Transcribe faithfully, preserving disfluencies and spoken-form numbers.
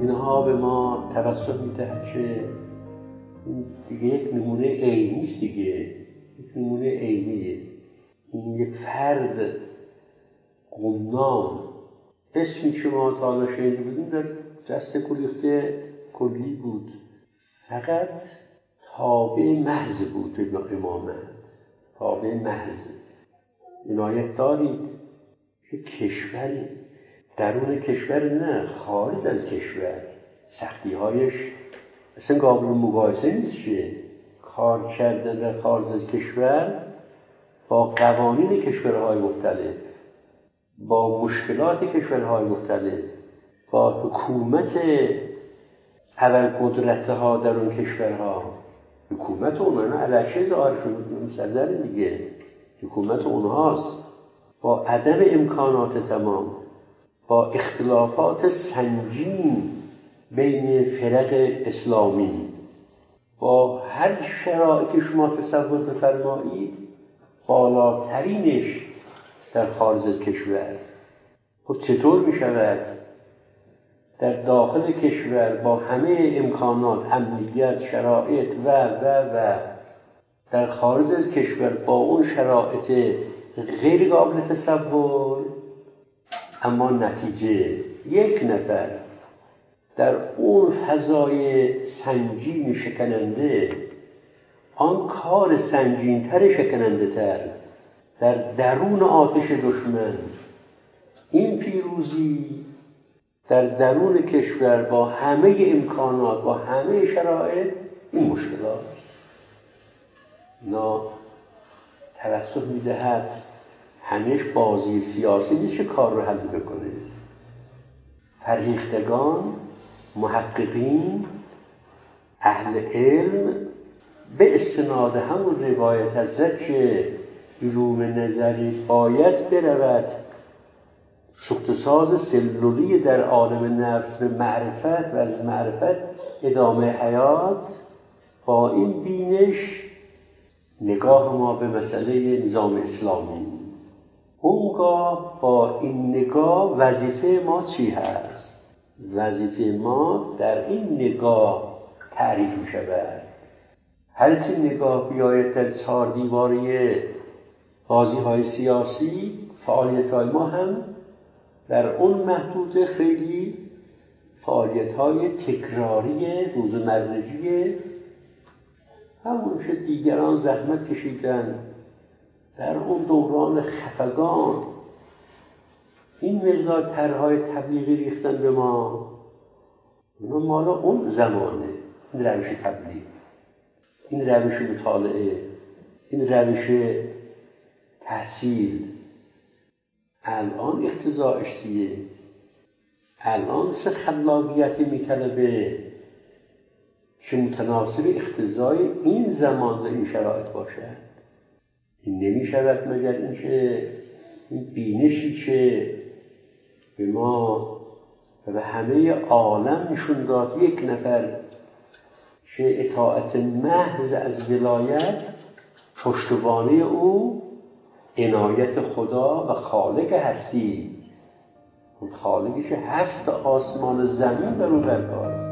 اینها به ما توسط میدهد که دیگه یک نمونه عینی است دیگه، یک نمونه عینیه. این یک فرد قمنام، اسمی که ما تا حالا شنیده بودیم در دست کلیخته کلی بود، فقط تابع محض بود به امامت، تابع محض. عنایت دارید که کشوری درون کشور نه خارج از کشور سختی هایش اصلا قابل مقایسه نیست که کار کردن در خارج از کشور با قوانین کشورهای مختلف، با مشکلات کشورهای مختلف، با حکومت ابرقدرت‌ها در اون کشورها، حکومت اونها علیه ظاهرشون مستظر دیگه، حکومت اونهاست، با عدم امکانات تمام، با اختلافات سنگین بین فرق اسلامی، با هر شرایطی شما تصور بفرمایید بالاترینش در خارج از کشور. خب چطور می شود در داخل کشور با همه امکانات، امنیت، شرایط و و و در خارج از کشور با اون شرایط غیر قابل تصور، اما نتیجه یک نفر در اون فضای سنگین شکننده، آن کار سنگین‌تر شکننده تر در درون آتش دشمن، این پیروزی در درون کشور با همه امکانات، با همه شرایط، این مشکلات نا توسط میدهد همیشه بازی سیاسی نیست که کار رو حل بکنه. فرهیختگان، محققین، اهل علم به استناد همون روایت حضرت که علوم نظری باید برود سوختساز سلولی در عالم نفس به معرفت و از معرفت ادامه حیات، با این بینش نگاه ما به مسئله نظام اسلامی، اونگاه با این نگاه وظیفه ما چی هست؟ وظیفه ما در این نگاه تعریف می شود. هرچی نگاه بیاید در چهار دیواری بازی های سیاسی، فعالیت های ما هم در اون محدود خیلی فعالیت های تکراری روزمرگی، همون که دیگران زحمت کشیدن در اون دوران خفگان این مقدار طرح‌های تبلیغی ریختن به ما، اونا مالا اون زمانه، این روش تبلیغ، این روش مطالعه، این روش تحصیل. الان اقتضاعش چیه؟ الان چه خلاقیتی میطلبه که متناسب اقتضای این زمان و این شرایط باشد؟ این نمی شود مگر اینکه این بینشی که به ما و به همه عالم نشون داد یک نفر که اطاعت محض از ولایت پشتوانه او عنایت خدا و خالق هستی، اون خالقی که هفت آسمان زمین بر او برپاست.